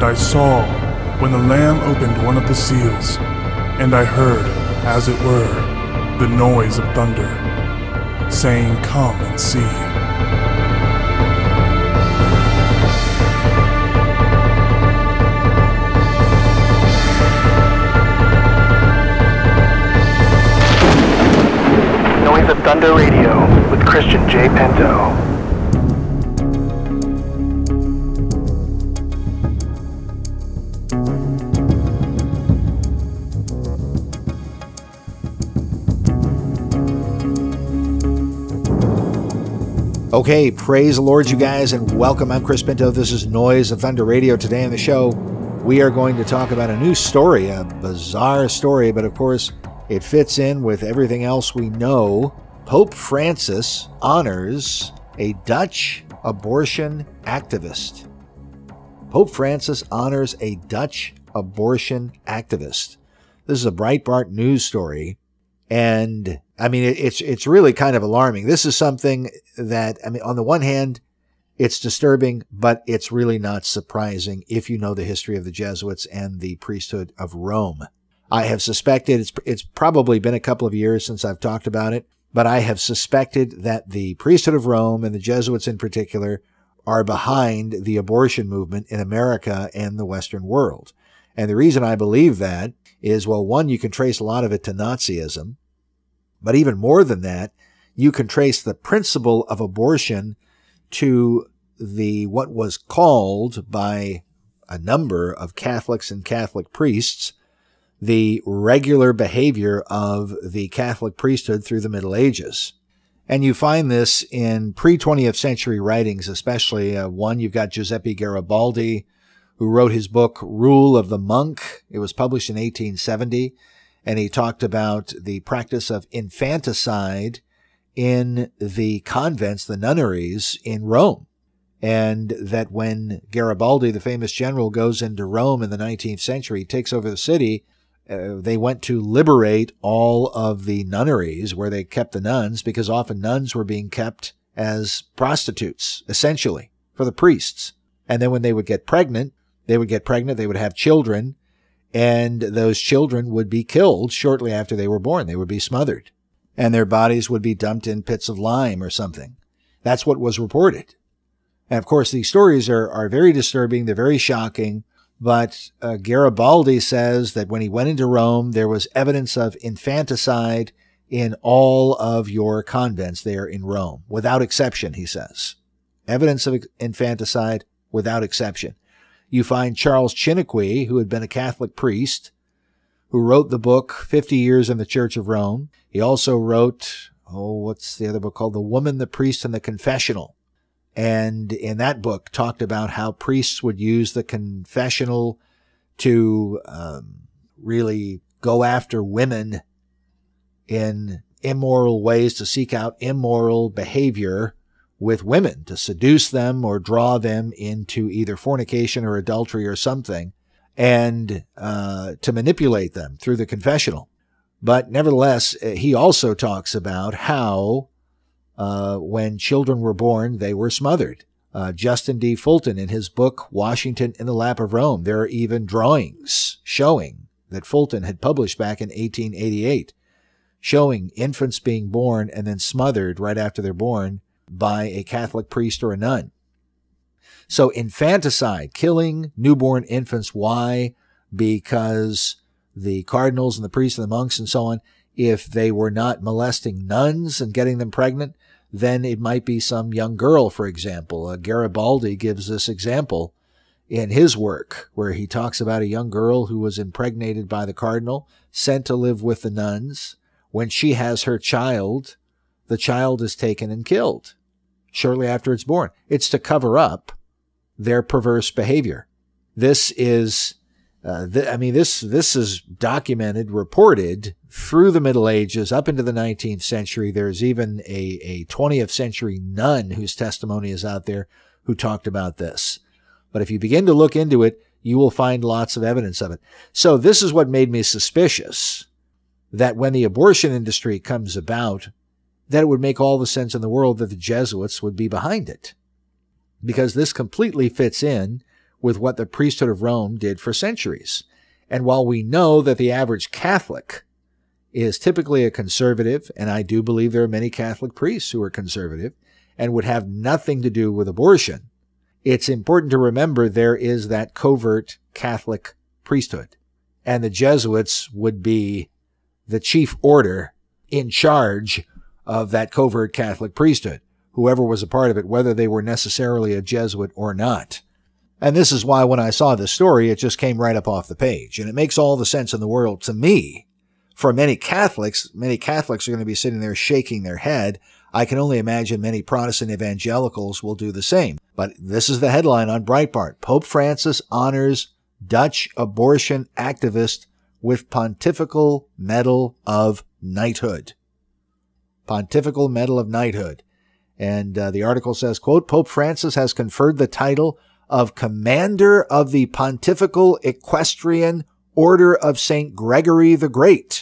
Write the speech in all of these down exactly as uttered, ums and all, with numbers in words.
I saw when the Lamb opened one of the seals, and I heard, as it were, the noise of thunder, saying, "Come and see." Noise of Thunder Radio with Christian J. Pinto. Okay, praise the Lord, you guys, and welcome. I'm Chris Pinto. This is Noise of Thunder Radio. Today on the show, we are going to talk about a new story, a bizarre story, but of course, it fits in with everything else we know. Pope Francis honors a Dutch abortion activist. Pope Francis honors a Dutch abortion activist. This is a Breitbart news story. And I mean, it's it's really kind of alarming. This is something that, I mean, on the one hand, it's disturbing, but it's really not surprising if you know the history of the Jesuits and the priesthood of Rome. I have suspected, it's it's probably been a couple of years since I've talked about it, but I have suspected that the priesthood of Rome and the Jesuits in particular are behind the abortion movement in America and the Western world. And the reason I believe that is, well, one, you can trace a lot of it to Nazism. But even more than that, you can trace the principle of abortion to the what was called by a number of Catholics and Catholic priests the regular behavior of the Catholic priesthood through the Middle Ages. And you find this in pre-twentieth century writings, especially uh, one, you've got Giuseppe Garibaldi, who wrote his book Rule of the Monk. It was published in eighteen seventy. And he talked about the practice of infanticide in the convents, the nunneries in Rome. And that when Garibaldi, the famous general, goes into Rome in the nineteenth century, takes over the city, uh, they went to liberate all of the nunneries where they kept the nuns, because often nuns were being kept as prostitutes, essentially, for the priests. And then when they would get pregnant, they would get pregnant, they would have children, and those children would be killed shortly after they were born. They would be smothered, and their bodies would be dumped in pits of lime or something. That's what was reported. And of course, these stories are, are very disturbing. They're very shocking. But uh, Garibaldi says that when he went into Rome, there was evidence of infanticide in all of your convents there in Rome, without exception, he says. Evidence of infanticide without exception. You find Charles Chiniquy, who had been a Catholic priest, who wrote the book fifty years in the Church of Rome. He also wrote, oh, what's the other book called? The Woman, the Priest, and the Confessional. And in that book talked about how priests would use the confessional to um, really go after women in immoral ways, to seek out immoral behavior with women, to seduce them or draw them into either fornication or adultery or something, and uh, to manipulate them through the confessional. But nevertheless, he also talks about how uh, when children were born, they were smothered. Uh, Justin D. Fulton, in his book, Washington in the Lap of Rome, there are even drawings showing that Fulton had published back in eighteen eighty-eight, showing infants being born and then smothered right after they're born by a Catholic priest or a nun. So infanticide, killing newborn infants. Why? Because the cardinals and the priests and the monks and so on, if they were not molesting nuns and getting them pregnant, then it might be some young girl, for example. Uh, Garibaldi gives this example in his work, where he talks about a young girl who was impregnated by the cardinal, sent to live with the nuns. When she has her child, the child is taken and killed shortly after it's born. It's to cover up their perverse behavior. This is, uh, th- I mean, this this is documented, reported through the Middle Ages up into the nineteenth century. There's even a, a twentieth century nun whose testimony is out there who talked about this. But if you begin to look into it, you will find lots of evidence of it. So this is what made me suspicious that when the abortion industry comes about, that it would make all the sense in the world that the Jesuits would be behind it. Because this completely fits in with what the priesthood of Rome did for centuries. And while we know that the average Catholic is typically a conservative, and I do believe there are many Catholic priests who are conservative and would have nothing to do with abortion, it's important to remember there is that covert Catholic priesthood. And the Jesuits would be the chief order in charge of that covert Catholic priesthood, whoever was a part of it, whether they were necessarily a Jesuit or not. And this is why when I saw this story, it just came right up off the page. And it makes all the sense in the world to me. For many Catholics, many Catholics are going to be sitting there shaking their head. I can only imagine many Protestant evangelicals will do the same. But this is the headline on Breitbart. Pope Francis honors Dutch abortion activist with Pontifical Medal of Knighthood. Pontifical Medal of Knighthood. And uh, the article says, quote, Pope Francis has conferred the title of Commander of the Pontifical Equestrian Order of Saint Gregory the Great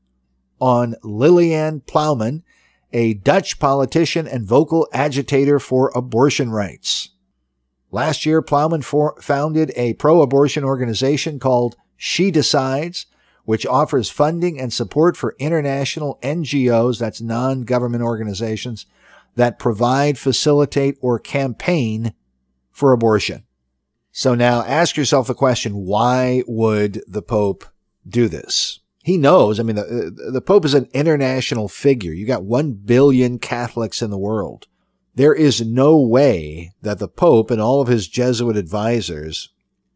on Liliane Plowman, a Dutch politician and vocal agitator for abortion rights. Last year, Plowman for- founded a pro-abortion organization called She Decides, which offers funding and support for international N G Os, that's non-government organizations, that provide, facilitate, or campaign for abortion. So now ask yourself the question, why would the Pope do this? He knows, I mean, the, the Pope is an international figure. You got one billion Catholics in the world. There is no way that the Pope and all of his Jesuit advisors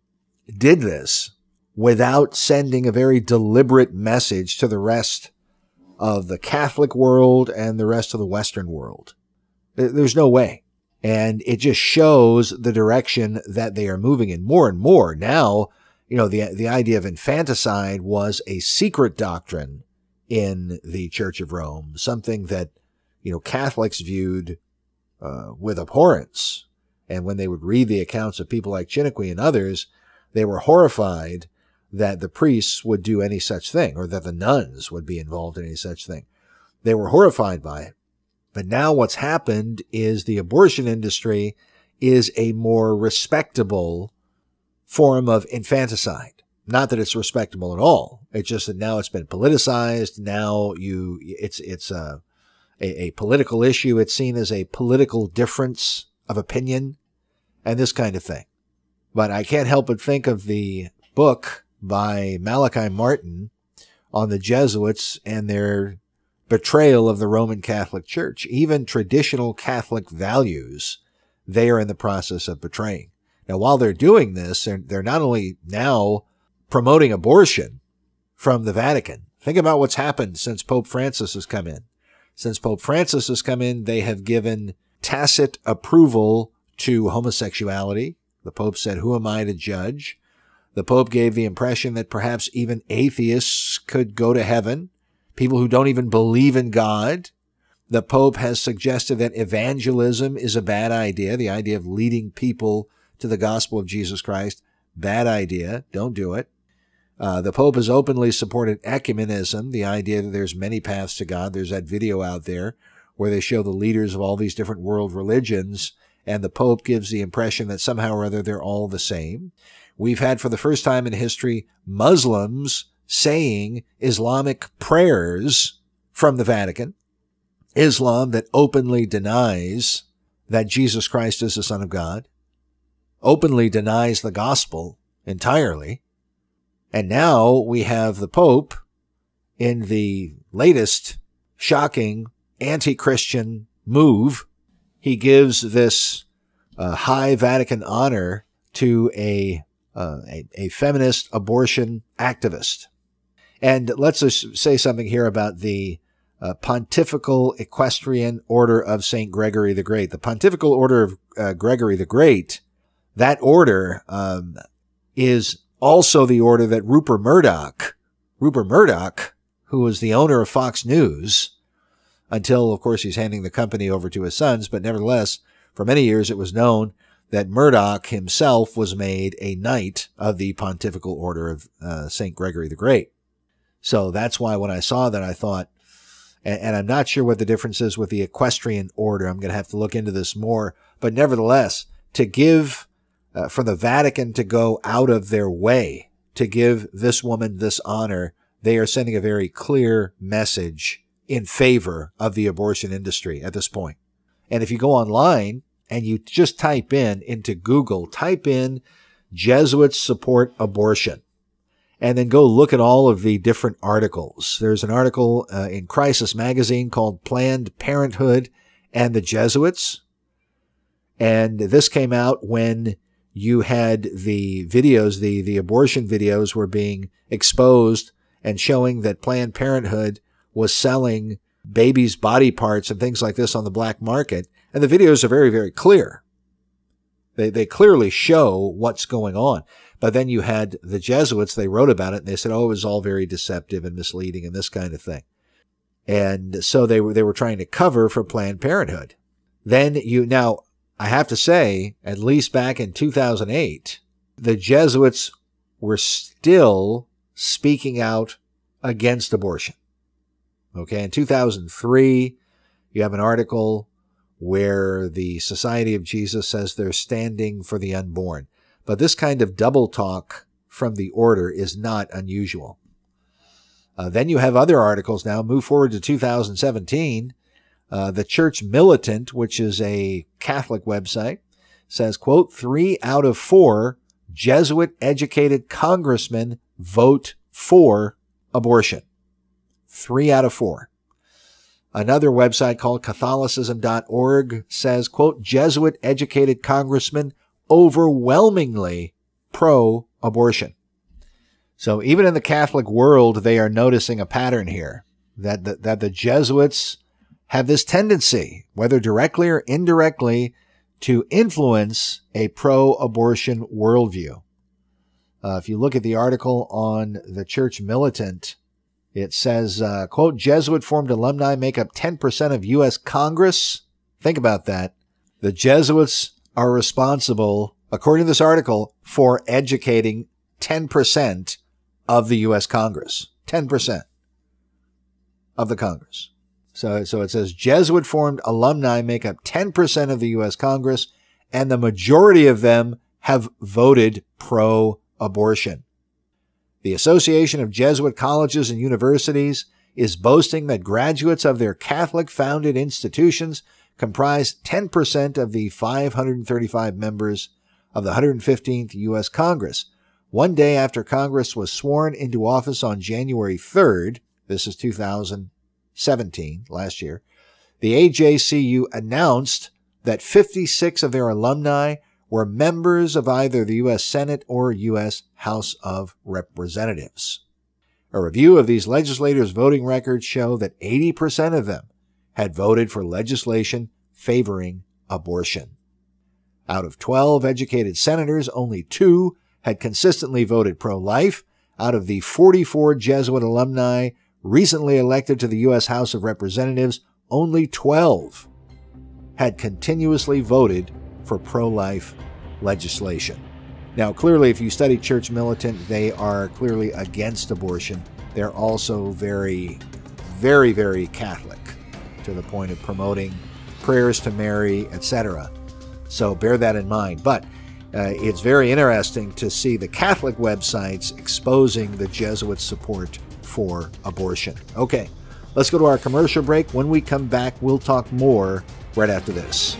did this without sending a very deliberate message to the rest of the Catholic world and the rest of the Western world. There's no way. And it just shows the direction that they are moving in more and more. Now, you know, the the idea of infanticide was a secret doctrine in the Church of Rome, something that, you know, Catholics viewed uh, with abhorrence. And when they would read the accounts of people like Chiniquy and others, they were horrified that the priests would do any such thing, or that the nuns would be involved in any such thing. They were horrified by it. But now what's happened is the abortion industry is a more respectable form of infanticide. Not that it's respectable at all. It's just that now it's been politicized. Now you, it's, it's a, a, a political issue. It's seen as a political difference of opinion and this kind of thing. But I can't help but think of the book by Malachi Martin on the Jesuits and their betrayal of the Roman Catholic Church. Even traditional Catholic values, they are in the process of betraying. Now, while they're doing this, they're, they're not only now promoting abortion from the Vatican. Think about what's happened since Pope Francis has come in. Since Pope Francis has come in, they have given tacit approval to homosexuality. The Pope said, "Who am I to judge?" The Pope gave the impression that perhaps even atheists could go to heaven, people who don't even believe in God. The Pope has suggested that evangelism is a bad idea, the idea of leading people to the gospel of Jesus Christ. Bad idea. Don't do it. Uh, the Pope has openly supported ecumenism, the idea that there's many paths to God. There's that video out there where they show the leaders of all these different world religions, and the Pope gives the impression that somehow or other they're all the same. We've had, for the first time in history, Muslims saying Islamic prayers from the Vatican. Islam that openly denies that Jesus Christ is the Son of God, openly denies the gospel entirely. And now we have the Pope in the latest shocking anti-Christian move. He gives this uh, high Vatican honor to a, uh, a a feminist abortion activist. And let's just say something here about the uh, Pontifical Equestrian Order of Saint Gregory the Great. The Pontifical Order of uh, Gregory the Great, that order um, is also the order that Rupert Murdoch, Rupert Murdoch, who was the owner of Fox News, until, of course, he's handing the company over to his sons, but nevertheless, for many years it was known that Murdoch himself was made a knight of the Pontifical Order of uh, Saint Gregory the Great. So that's why when I saw that, I thought, and, and I'm not sure what the difference is with the equestrian order. I'm going to have to look into this more. But nevertheless, to give uh, for the Vatican to go out of their way to give this woman this honor, they are sending a very clear message in favor of the abortion industry at this point. And if you go online and you just type in into Google, type in Jesuits support abortion, and then go look at all of the different articles. There's an article uh, in Crisis Magazine called Planned Parenthood and the Jesuits. And this came out when you had the videos, the, the abortion videos were being exposed and showing that Planned Parenthood was selling babies' body parts and things like this on the black market. And the videos are very, very clear. They they clearly show what's going on. But then you had the Jesuits, they wrote about it, and they said, oh, it was all very deceptive and misleading and this kind of thing. And so they were they were trying to cover for Planned Parenthood. Then you, now, I have to say, at least back in two thousand eight, the Jesuits were still speaking out against abortion. Okay, in two thousand three, you have an article where the Society of Jesus says they're standing for the unborn. But this kind of double talk from the order is not unusual. Uh, then you have other articles now. Move forward to two thousand seventeen. Uh, the Church Militant, which is a Catholic website, says, quote, three out of four Jesuit-educated congressmen vote for abortion. Three out of four. Another website called Catholicism dot org says, quote, Jesuit-educated congressmen overwhelmingly pro-abortion. So even in the Catholic world, they are noticing a pattern here, that the, that the Jesuits have this tendency, whether directly or indirectly, to influence a pro-abortion worldview. Uh, if you look at the article on the Church Militant, it says, uh, quote, Jesuit-formed alumni make up ten percent of U S Congress. Think about that. The Jesuits are responsible, according to this article, for educating ten percent of the U S Congress. ten percent of the Congress. So, so it says Jesuit-formed alumni make up ten percent of the U S Congress, and the majority of them have voted pro-abortion. The Association of Jesuit Colleges and Universities is boasting that graduates of their Catholic-founded institutions comprise ten percent of the five hundred thirty-five members of the one hundred fifteenth U S Congress. One day after Congress was sworn into office on January third, this is two thousand seventeen, last year, the A J C U announced that fifty-six of their alumni were members of either the U S Senate or U S House of Representatives. A review of these legislators' voting records show that eighty percent of them had voted for legislation favoring abortion. Out of twelve educated senators, only two had consistently voted pro-life. Out of the forty-four Jesuit alumni recently elected to the U S House of Representatives, only twelve had continuously voted for pro-life legislation. Now, clearly, if you study Church Militant, they are clearly against abortion. They're also very, very, very Catholic, to the point of promoting prayers to Mary, et cetera. So bear that in mind. But uh, it's very interesting to see the Catholic websites exposing the Jesuit support for abortion. Okay, let's go to our commercial break. When we come back, we'll talk more right after this.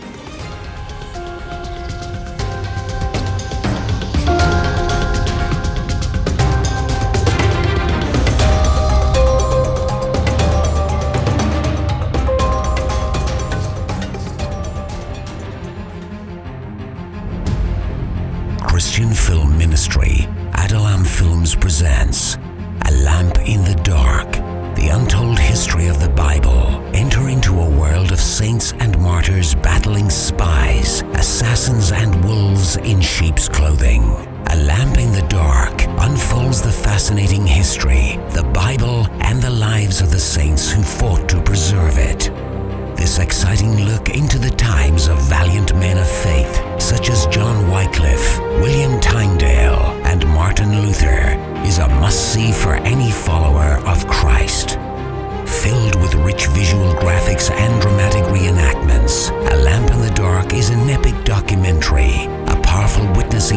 Christian Film Ministry, Adulam Films presents A Lamp in the Dark, the untold history of the Bible. Enter into a world of saints and martyrs battling spies, assassins, and wolves in sheep's clothing. A Lamp in the Dark unfolds the fascinating history, the Bible, and the lives of the saints who fought to preserve it. This exciting look into the times of valiant men of faith, such as John Wycliffe, William Tyndale, and Martin Luther, is a must-see for any follower of Christ. Filled with rich visual graphics and dramatic reenactments, A Lamp in the Dark is an epic documentary, a powerful witness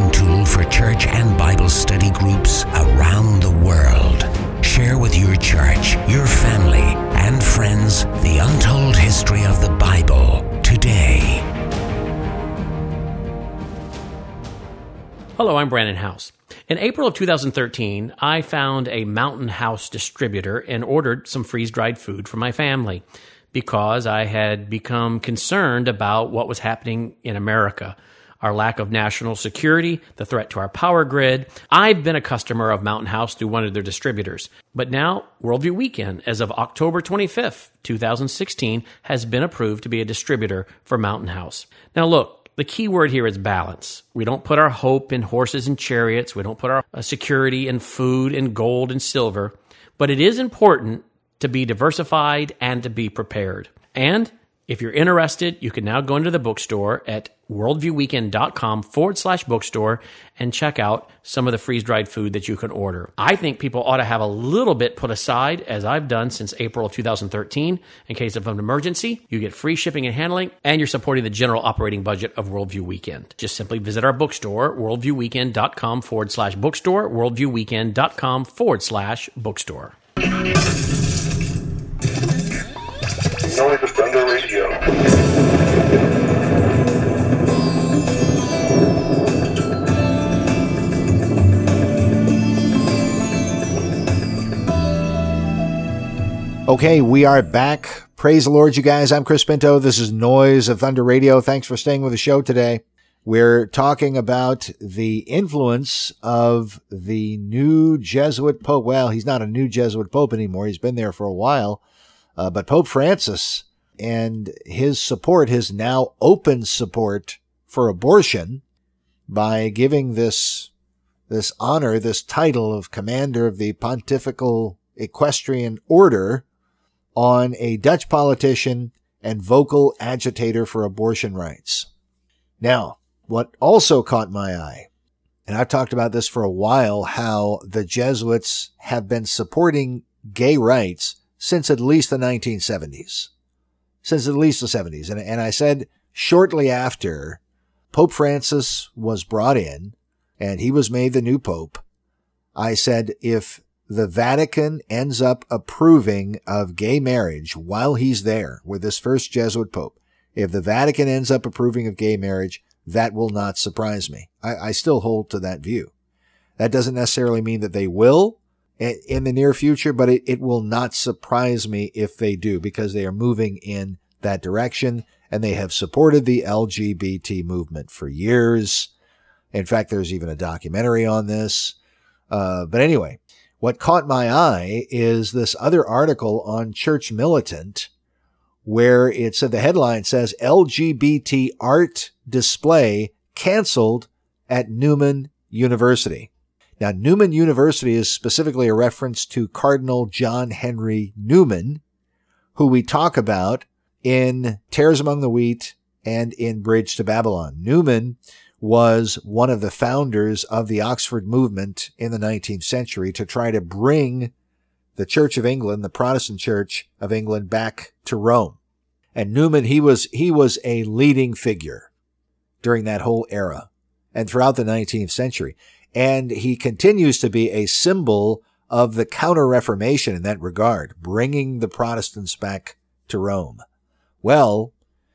for church and Bible study groups around the world. Share with your church, your family, and friends the untold history of the Bible today. Hello, I'm Brandon House. In April of two thousand thirteen, I found a Mountain House distributor and ordered some freeze-dried food for my family because I had become concerned about what was happening in America, our lack of national security, the threat to our power grid. I've been a customer of Mountain House through one of their distributors. But now, Worldview Weekend, as of October twenty-fifth, two thousand sixteen, has been approved to be a distributor for Mountain House. Now look, the key word here is balance. We don't put our hope in horses and chariots. We don't put our security in food and gold and silver. But it is important to be diversified and to be prepared. And if you're interested, you can now go into the bookstore at worldviewweekend.com forward slash bookstore and check out some of the freeze-dried food that you can order. I think people ought to have a little bit put aside, as I've done since April of two thousand thirteen. In case of an emergency, you get free shipping and handling, and you're supporting the general operating budget of Worldview Weekend. Just simply visit our bookstore, worldviewweekend.com forward slash bookstore, worldviewweekend.com forward slash bookstore. Noise of Thunder Radio. Okay, we are back. Praise the Lord, you guys. I'm Chris Pinto. This is Noise of Thunder Radio. Thanks for staying with the show today. We're talking about the influence of the new Jesuit Pope. Well, he's not a new Jesuit Pope anymore. He's been there for a while. Uh, but Pope Francis and his support, his now open support for abortion by giving this, this honor, this title of Commander of the Pontifical Equestrian Order on a Dutch politician and vocal agitator for abortion rights. Now, what also caught my eye, and I've talked about this for a while, how the Jesuits have been supporting gay rights since at least the nineteen seventies. Since at least the seventies. And, and I said shortly after Pope Francis was brought in and he was made the new Pope, I said if the Vatican ends up approving of gay marriage while he's there with this first Jesuit Pope, if the Vatican ends up approving of gay marriage, that will not surprise me. I, I still hold to that view. That doesn't necessarily mean that they will in the near future, but it, it will not surprise me if they do, because they are moving in that direction and they have supported the L G B T movement for years. In fact, there's even a documentary on this. Uh, but anyway, what caught my eye is this other article on Church Militant where it said, the headline says L G B T art display canceled at Newman University. Now, Newman University is specifically a reference to Cardinal John Henry Newman, who we talk about in Tares Among the Wheat and in Bridge to Babylon. Newman was one of the founders of the Oxford movement in the nineteenth century to try to bring the Church of England, the Protestant Church of England, back to Rome. And Newman, he was, he was a leading figure during that whole era and throughout the nineteenth century. And he continues to be a symbol of the Counter-Reformation in that regard, bringing the Protestants back to Rome. Well,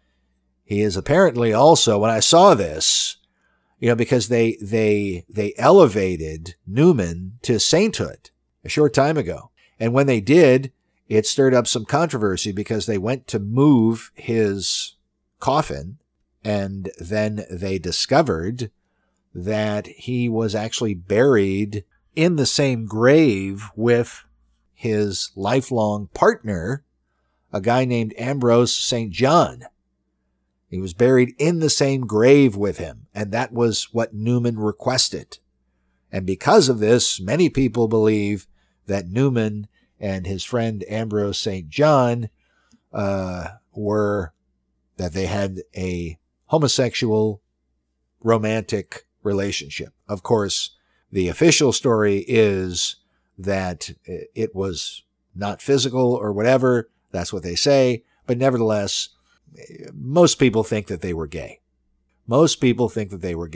he is apparently also, when I saw this, you know, because they, they, they elevated Newman to sainthood a short time ago. And when they did, it stirred up some controversy because they went to move his coffin and then they discovered that he was actually buried in the same grave with his lifelong partner, a guy named Ambrose Saint John. He was buried in the same grave with him, and that was what Newman requested. And because of this, many people believe that Newman and his friend Ambrose Saint John uh, were, that they had a homosexual romantic relationship. Of course, the official story is that it was not physical or whatever. That's what they say. But nevertheless, most people think that they were gay. Most people think that they were gay.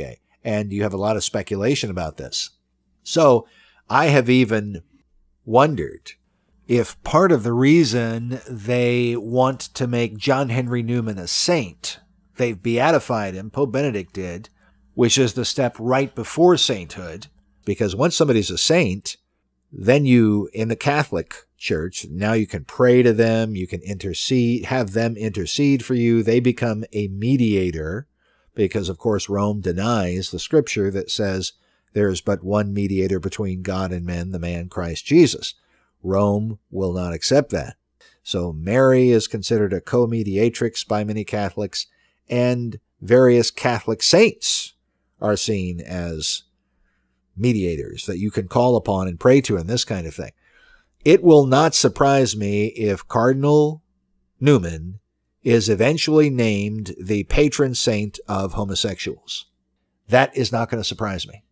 and you have a lot of speculation about this. So I have even wondered if part of the reason they want to make John Henry Newman a saint, they've beatified him, Pope Benedict did, which is the step right before sainthood, because once somebody's a saint, then you, in the Catholic Church, now you can pray to them, you can intercede, have them intercede for you. They become a mediator, because of course Rome denies the scripture that says there is but one mediator between God and men, the man Christ Jesus. Rome will not accept that. So Mary is considered a co-mediatrix by many Catholics, and various Catholic saints are seen as mediators that you can call upon and pray to and this kind of thing. It will not surprise me if Cardinal Newman is eventually named the patron saint of homosexuals. That is not going to surprise me.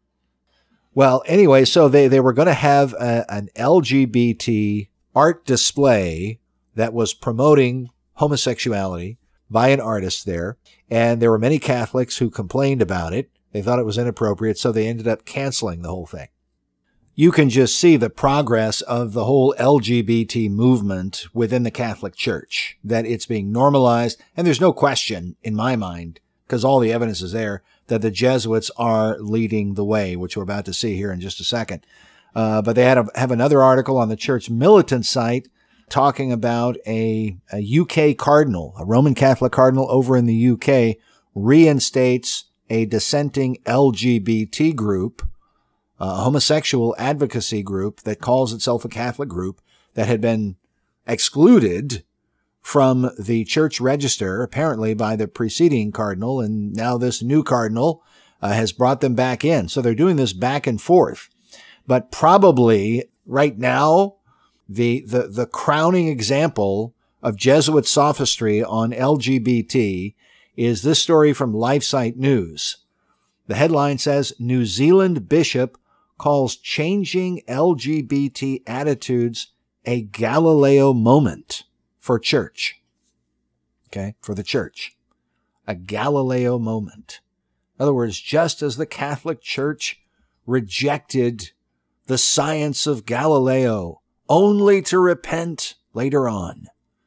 Well, anyway, so they, they were going to have a, an L G B T art display that was promoting homosexuality by an artist there, and there were many Catholics who complained about it. They thought it was inappropriate, so they ended up canceling the whole thing. You can just see the progress of the whole L G B T movement within the Catholic Church, that it's being normalized, and there's no question in my mind, because all the evidence is there, that the Jesuits are leading the way, which we're about to see here in just a second. Uh, but they had a, have another article on the Church Militant site talking about a, a U K cardinal, a Roman Catholic cardinal over in the U K, reinstates a dissenting L G B T group, a homosexual advocacy group that calls itself a Catholic group that had been excluded from the church register, apparently by the preceding cardinal, and now this new cardinal uh, has brought them back in. So they're doing this back and forth. But probably right now, the the, the crowning example of Jesuit sophistry on L G B T is this story from LifeSite News. The headline says, New Zealand bishop calls changing L G B T attitudes a Galileo moment for church. Okay, for the church. A Galileo moment. In other words, just as the Catholic Church rejected the science of Galileo only to repent later on,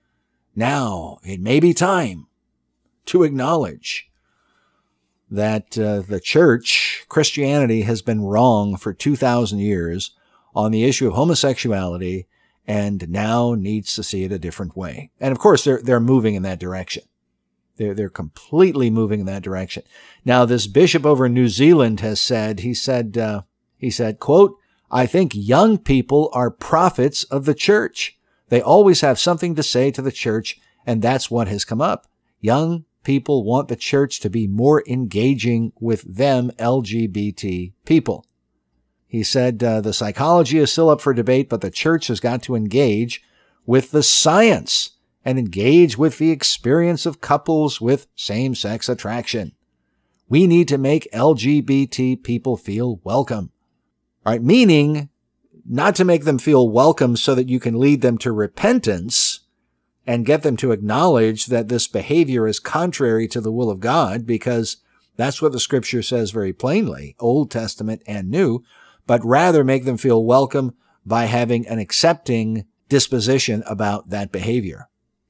now it may be time to acknowledge that uh, the church, Christianity, has been wrong for two thousand years on the issue of homosexuality and now needs to see it a different way. And of course, they're they're moving in that direction. They're, they're completely moving in that direction. Now, this bishop over in New Zealand has said, he said, uh, he said, quote, I think young people are prophets of the church. They always have something to say to the church, and that's what has come up. Young people want the church to be more engaging with them L G B T people. He said, uh, the psychology is still up for debate, but the church has got to engage with the science and engage with the experience of couples with same-sex attraction. We need to make L G B T people feel welcome. All right, meaning not to make them feel welcome so that you can lead them to repentance and get them to acknowledge that this behavior is contrary to the will of God, because that's what the scripture says very plainly, Old Testament and New, but rather make them feel welcome by having an accepting disposition about that behavior.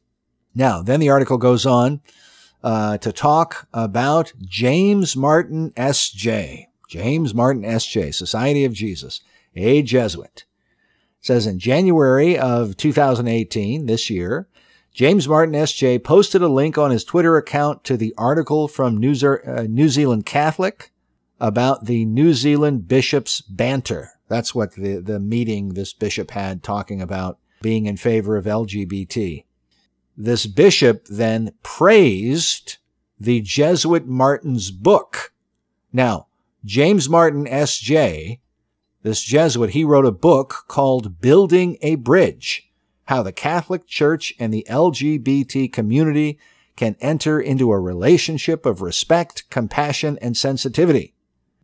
Now, then the article goes on uh, to talk about James Martin S J James Martin S J Society of Jesus, a Jesuit. It says in January of two thousand eighteen, this year, James Martin S J posted a link on his Twitter account to the article from New, uh, New Zealand Catholic about the New Zealand bishop's banter. That's what the, the meeting this bishop had, talking about being in favor of L G B T. This bishop then praised the Jesuit Martin's book. Now, James Martin S J, this Jesuit, he wrote a book called Building a Bridge: How the Catholic Church and the L G B T Community Can Enter into a Relationship of Respect, Compassion, and Sensitivity.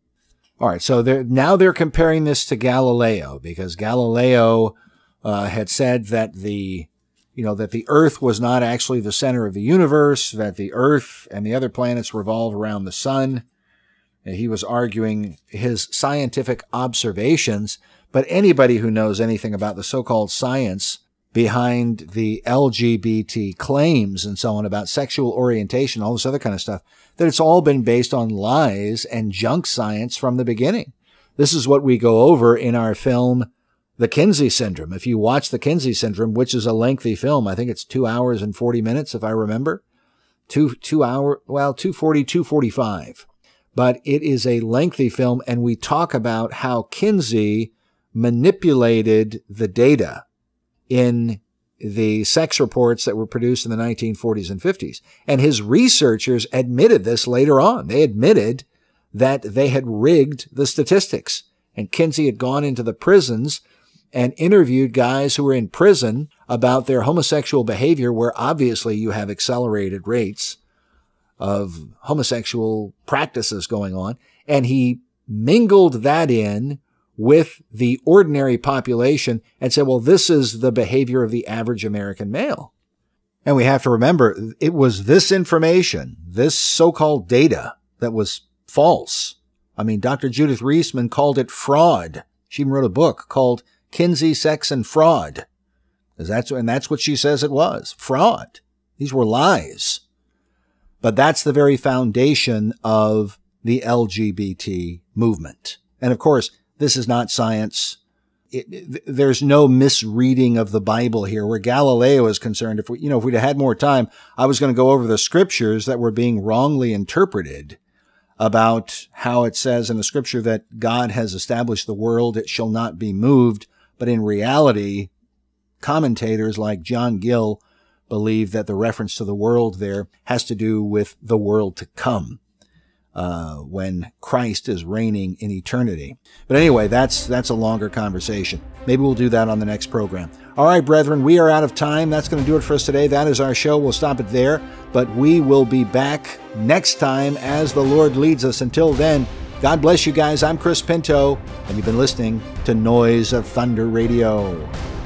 All right, so they're, now they're comparing this to Galileo, because Galileo uh, had said that the, you know, that the Earth was not actually the center of the universe, that the Earth and the other planets revolve around the sun, He was arguing his scientific observations, but anybody who knows anything about the so-called science behind the L G B T claims and so on about sexual orientation, all this other kind of stuff, that it's all been based on lies and junk science from the beginning. This is what we go over in our film, The Kinsey Syndrome. If you watch The Kinsey Syndrome, which is a lengthy film, I think it's two hours and forty minutes, if I remember. Two, two hour, well, two forty, two forty-five. But it is a lengthy film, and we talk about how Kinsey manipulated the data in the sex reports that were produced in the nineteen forties and fifties. And his researchers admitted this later on. They admitted that they had rigged the statistics. And Kinsey had gone into the prisons and interviewed guys who were in prison about their homosexual behavior, where obviously you have accelerated rates of homosexual practices going on. And he mingled that in with the ordinary population and said, well, this is the behavior of the average American male. And we have to remember, it was this information, this so-called data, that was false. I mean, Doctor Judith Reisman called it fraud. She even wrote a book called Kinsey, Sex, and Fraud. That's, and that's what she says it was, fraud. These were lies. But that's the very foundation of the L G B T movement. And of course, this is not science. It, it, there's no misreading of the Bible here. Where Galileo is concerned, if we, you know, if we'd had more time, I was going to go over the scriptures that were being wrongly interpreted about how it says in the scripture that God has established the world, it shall not be moved. But in reality, commentators like John Gill believe that the reference to the world there has to do with the world to come, uh, when Christ is reigning in eternity. But anyway, that's that's a longer conversation. Maybe we'll do that on the next program. All right, brethren, we are out of time. That's going to do it for us today. That is our show. We'll stop it there, but we will be back next time as the Lord leads us. Until then, God bless you guys. I'm Chris Pinto, and you've been listening to Noise of Thunder Radio.